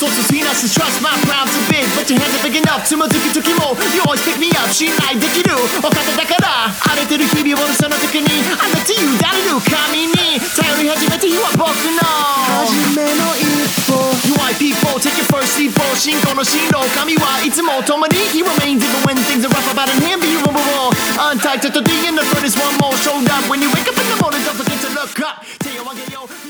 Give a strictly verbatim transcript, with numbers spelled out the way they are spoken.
そうそう好きなし Trust my crown to big But your hands are big enough つまずく時も You always pick me up 信頼できるお方だから荒れてる日々をその時に I look to you 誰の神に頼り始めて You are 僕の初めの一歩 You are people Take your first leap 信仰の進路神はいつも共に He remains even when things are rough about him Be immovable Untied to the D in the furnace One more showed up When you wake up in the morning Don't forget to look up 手を上げよう